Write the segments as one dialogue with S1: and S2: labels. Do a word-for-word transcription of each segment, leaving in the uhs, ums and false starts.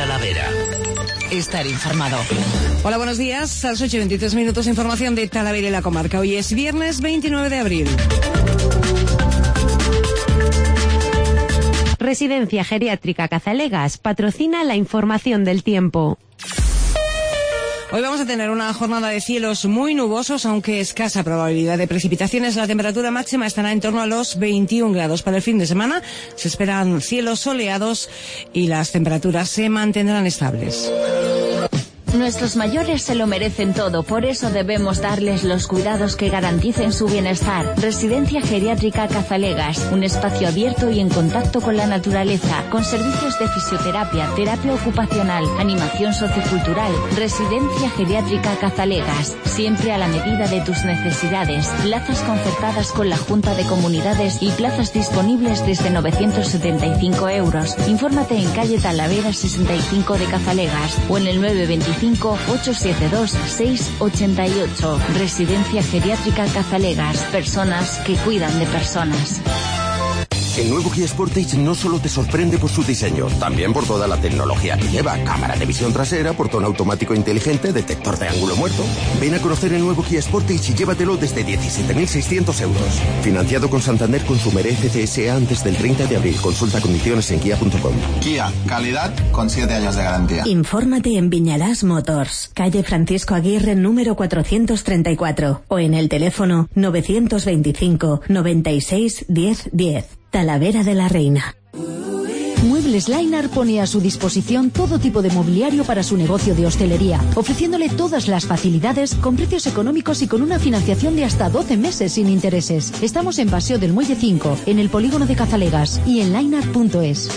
S1: Talavera. Estar informado.
S2: Hola, buenos días. A las ocho y veintitrés minutos, información de Talavera y la comarca. Hoy es viernes veintinueve de abril.
S3: Residencia Geriátrica Cazalegas patrocina la información del tiempo.
S2: Hoy vamos a tener una jornada de cielos muy nubosos, aunque escasa probabilidad de precipitaciones. La temperatura máxima estará en torno a los veintiún grados. Para el fin de semana se esperan cielos soleados y las temperaturas se mantendrán estables.
S4: Nuestros mayores se lo merecen todo, por eso debemos darles los cuidados que garanticen su bienestar. Residencia Geriátrica Cazalegas, un espacio abierto y en contacto con la naturaleza, con servicios de fisioterapia, terapia ocupacional, animación sociocultural. Residencia Geriátrica Cazalegas, siempre a la medida de tus necesidades. Plazas concertadas con la Junta de Comunidades y plazas disponibles desde novecientos setenta y cinco euros. Infórmate en calle Talavera sesenta y cinco de Cazalegas o en el nueve veinticinco ocho siete dos seis ocho ocho. Residencia Geriátrica Cazalegas. Personas que cuidan de personas.
S5: El nuevo Kia Sportage no solo te sorprende por su diseño, también por toda la tecnología que lleva. Cámara de visión trasera, portón automático inteligente, detector de ángulo muerto. Ven a conocer el nuevo Kia Sportage y llévatelo desde diecisiete mil seiscientos euros. Financiado con Santander Consumer F C S A antes del treinta de abril. Consulta condiciones en kia punto com.
S6: Kia, calidad con siete años de garantía.
S7: Infórmate en Viñarás Motors, calle Francisco Aguirre número cuatrocientos treinta y cuatro o en el teléfono novecientos veinticinco noventa y seis diez diez. Talavera de la Reina.
S8: Muebles Lainar pone a su disposición todo tipo de mobiliario para su negocio de hostelería, ofreciéndole todas las facilidades con precios económicos y con una financiación de hasta doce meses sin intereses. Estamos en Paseo del Muelle cinco, en el polígono de Cazalegas y en lainar punto es.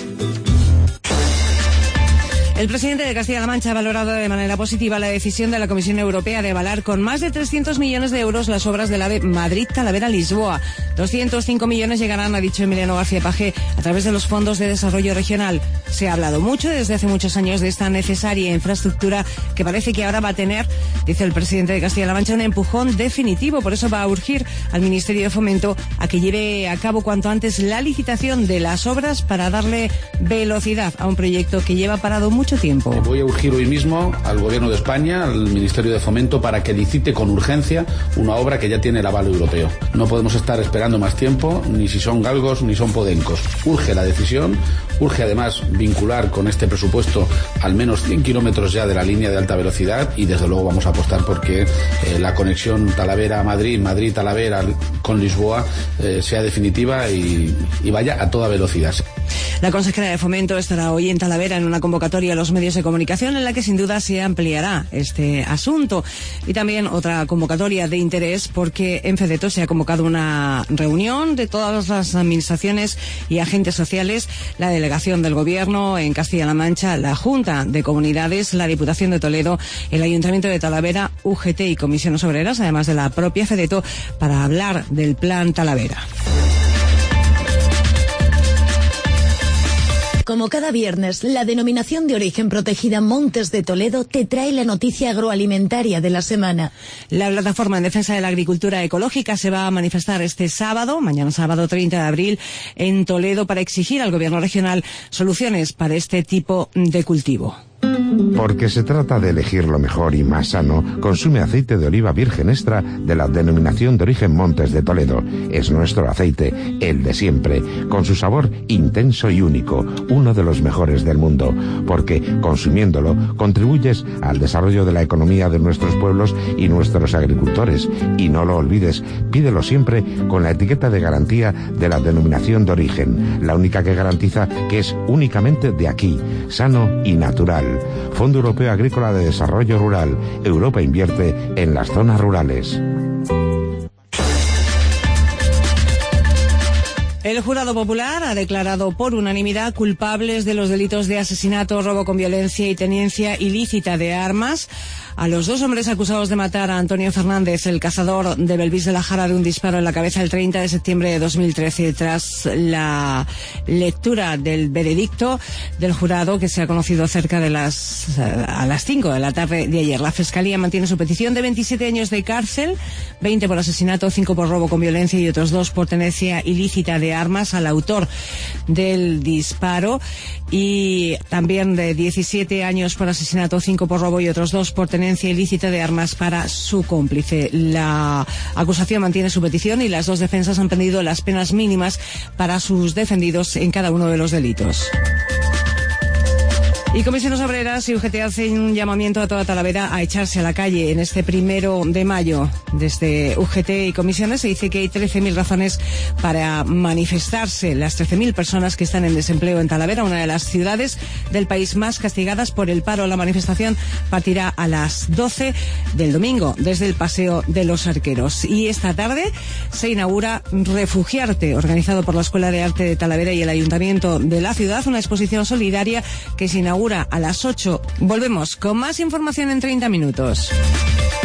S2: El presidente de Castilla-La Mancha ha valorado de manera positiva la decisión de la Comisión Europea de avalar con más de trescientos millones de euros las obras del AVE Madrid-Talavera-Lisboa. doscientos cinco millones llegarán, ha dicho Emiliano García Paje, a través de los fondos de desarrollo regional. Se ha hablado mucho desde hace muchos años de esta necesaria infraestructura que parece que ahora va a tener, dice el presidente de Castilla-La Mancha, un empujón definitivo. Por eso va a urgir al Ministerio de Fomento a que lleve a cabo cuanto antes la licitación de las obras para darle velocidad a un proyecto que lleva parado mucho tiempo.
S9: Voy a urgir hoy mismo al Gobierno de España, al Ministerio de Fomento, para que licite con urgencia una obra que ya tiene el aval europeo. No podemos estar esperando más tiempo, ni si son galgos ni son podencos. Urge la decisión, urge además vincular con este presupuesto al menos cien kilómetros ya de la línea de alta velocidad y desde luego vamos a apostar porque eh, la conexión Talavera-Madrid, Madrid-Talavera con Lisboa eh, sea definitiva y, y vaya a toda velocidad.
S2: La consejera de Fomento estará hoy en Talavera en una convocatoria a los medios de comunicación en la que sin duda se ampliará este asunto. Y también otra convocatoria de interés porque en Fedeto se ha convocado una reunión de todas las administraciones y agentes sociales, la delegación del Gobierno en Castilla-La Mancha, la Junta de Comunidades, la Diputación de Toledo, el Ayuntamiento de Talavera, U G T y Comisiones Obreras, además de la propia Fedeto, para hablar del Plan Talavera.
S8: Como cada viernes, la denominación de origen protegida Montes de Toledo te trae la noticia agroalimentaria de la semana.
S2: La plataforma en defensa de la agricultura ecológica se va a manifestar este sábado, mañana sábado treinta de abril, en Toledo para exigir al gobierno regional soluciones para este tipo de cultivo.
S10: Porque se trata de elegir lo mejor y más sano, consume aceite de oliva virgen extra de la denominación de origen Montes de Toledo. Es nuestro aceite, el de siempre, con su sabor intenso y único, uno de los mejores del mundo, porque consumiéndolo contribuyes al desarrollo de la economía de nuestros pueblos y nuestros agricultores. Y no lo olvides, pídelo siempre con la etiqueta de garantía de la denominación de origen, la única que garantiza que es únicamente de aquí, sano y natural. Fondo Europeo Agrícola de Desarrollo Rural. Europa invierte en las zonas rurales.
S2: El jurado popular ha declarado por unanimidad culpables de los delitos de asesinato, robo con violencia y tenencia ilícita de armas a los dos hombres acusados de matar a Antonio Fernández, el cazador de Belvís de la Jara, de un disparo en la cabeza el treinta de septiembre de dos mil trece. Tras la lectura del veredicto del jurado, que se ha conocido cerca de las a las cinco de la tarde de ayer, la Fiscalía mantiene su petición de veintisiete años de cárcel, veinte por asesinato, cinco por robo con violencia y otros dos por tenencia ilícita de armas armas al autor del disparo y también de diecisiete años por asesinato, cinco por robo y otros dos por tenencia ilícita de armas para su cómplice. La acusación mantiene su petición y las dos defensas han pedido las penas mínimas para sus defendidos en cada uno de los delitos. Y Comisiones Obreras y U G T hacen un llamamiento a toda Talavera a echarse a la calle en este primero de mayo. Desde U G T y Comisiones se dice que hay trece mil razones para manifestarse. Las trece mil personas que están en desempleo en Talavera, una de las ciudades del país más castigadas por el paro. La manifestación partirá a las doce del domingo desde el Paseo de los Arqueros. Y esta tarde se inaugura Refugiarte, organizado por la Escuela de Arte de Talavera y el Ayuntamiento de la ciudad, una exposición solidaria que se inaugura a las ocho. Volvemos con más información en treinta minutos.